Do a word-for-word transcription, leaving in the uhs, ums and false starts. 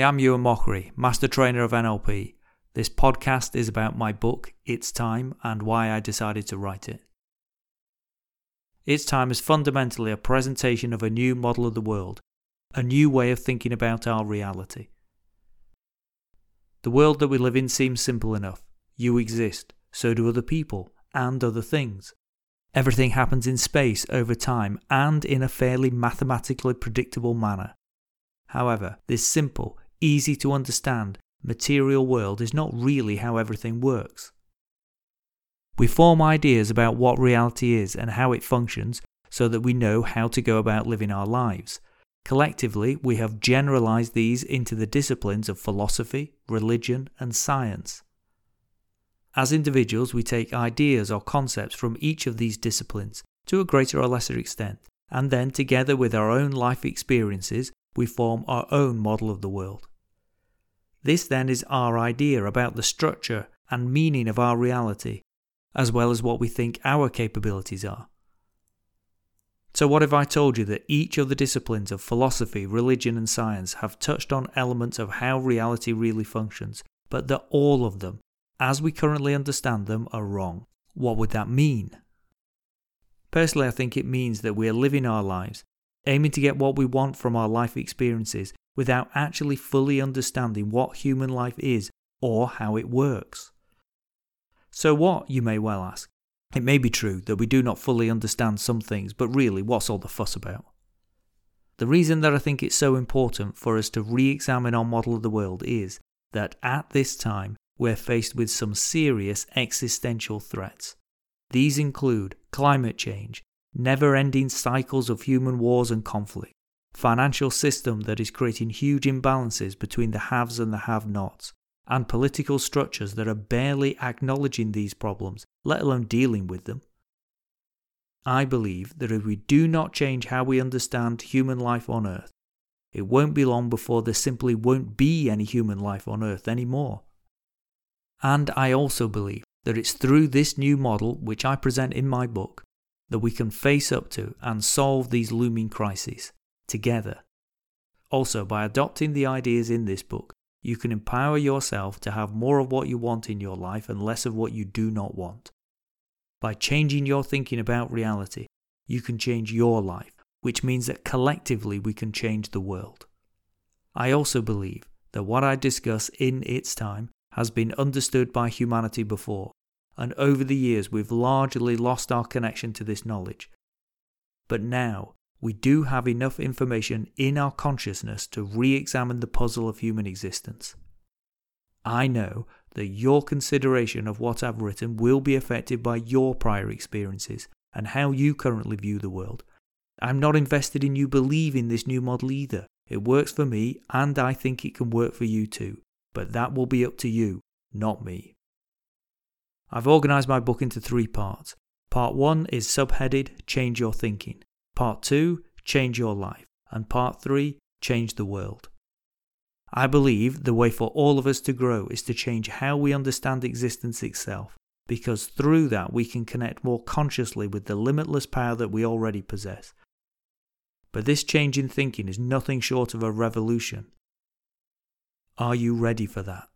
Hi, I'm Ewan Mockery, Master Trainer of N L P. This podcast is about my book, It's Time, and why I decided to write it. It's Time is fundamentally a presentation of a new model of the world, a new way of thinking about our reality. The world that we live in seems simple enough. You exist, so do other people, and other things. Everything happens in space, over time, and in a fairly mathematically predictable manner. However, this simple, easy to understand, material world is not really how everything works. We form ideas about what reality is and how it functions so that we know how to go about living our lives. Collectively, we have generalized these into the disciplines of philosophy, religion, and science. As individuals, we take ideas or concepts from each of these disciplines to a greater or lesser extent, and then together with our own life experiences, we form our own model of the world. This then is our idea about the structure and meaning of our reality, as well as what we think our capabilities are. So what if I told you that each of the disciplines of philosophy, religion and science have touched on elements of how reality really functions, but that all of them, as we currently understand them, are wrong? What would that mean? Personally, I think it means that we are living our lives, aiming to get what we want from our life experiences without actually fully understanding what human life is or how it works. So what, you may well ask? It may be true that we do not fully understand some things, but really, what's all the fuss about? The reason that I think it's so important for us to re-examine our model of the world is that at this time, we're faced with some serious existential threats. These include climate change, never-ending cycles of human wars and conflict, financial system that is creating huge imbalances between the haves and the have-nots, and political structures that are barely acknowledging these problems, let alone dealing with them. I believe that if we do not change how we understand human life on Earth, it won't be long before there simply won't be any human life on Earth anymore. And I also believe that it's through this new model, which I present in my book, that we can face up to and solve these looming crises together. Also, by adopting the ideas in this book, you can empower yourself to have more of what you want in your life and less of what you do not want. By changing your thinking about reality, you can change your life, which means that collectively we can change the world. I also believe that what I discuss in It's Time has been understood by humanity before, and over the years we've largely lost our connection to this knowledge. But now, we do have enough information in our consciousness to re-examine the puzzle of human existence. I know that your consideration of what I've written will be affected by your prior experiences and how you currently view the world. I'm not invested in you believing this new model either. It works for me and I think it can work for you too. But that will be up to you, not me. I've organised my book into three parts. Part one is subheaded Change Your Thinking. Part two, Change Your Life. And Part three, Change the World. I believe the way for all of us to grow is to change how we understand existence itself, because through that we can connect more consciously with the limitless power that we already possess. But this change in thinking is nothing short of a revolution. Are you ready for that?